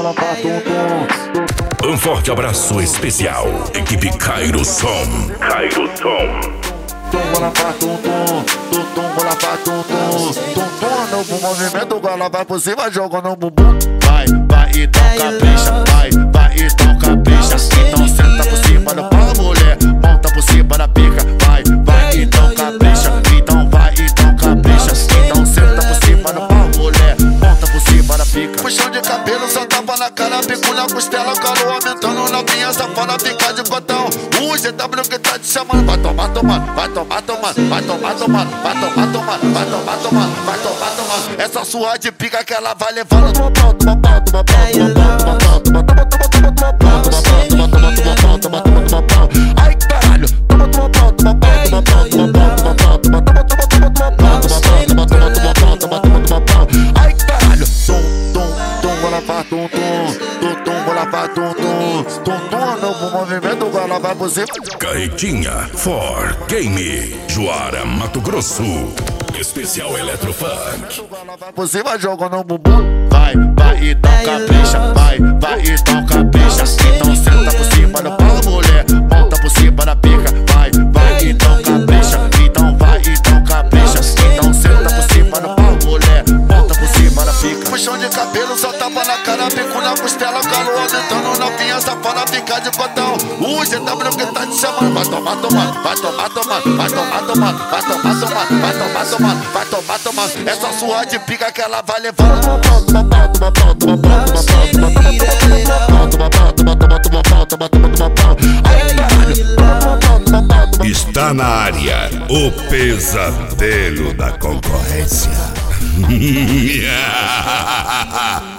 Um forte abraço especial, equipe Cairo Som. Cairo Som. Novo movimento, ela vai por cima, jogando no bumbum. Vai, então capricha, vai, então capricha. Então senta por cima do pau, mulher, monta por cima da pica. Vai, então capricha, então capricha. Então senta por cima do pau, mulher, monta por cima da pica. Puxão de cabelo, só tapa na cara, bico na costela, caro aumentando na minha safada, fica de botão. O GW que tá te chamando, vai tomar, vai tomar, vai tomar, vai tomar. Essa sua de pica que ela vai levando. Ai caralho, ai caralho. Ela faz ela faz novo movimento, ela vai por cima. Carretinha For Game, Juara, Mato Grosso. Especial Eletrofunk. Por cima jogando no bumbum. Vai, então capricha. Vai, então capricha. Então senta por cima do pau, mulher, monta por cima da pica. Vai, então capricha. Então capricha. Então senta por cima do pau, mulher, monta por cima da pica. Puxão de cabelo, só tapa na cara, bico na costela, calo aumentando na pinha, safada, fica de botão. O GW que tá te chamando, vai tomar, vai tomar, vai tomar. Vai tomar, essa sua de pica que ela vai levando. Está na área o pesadelo da concorrência.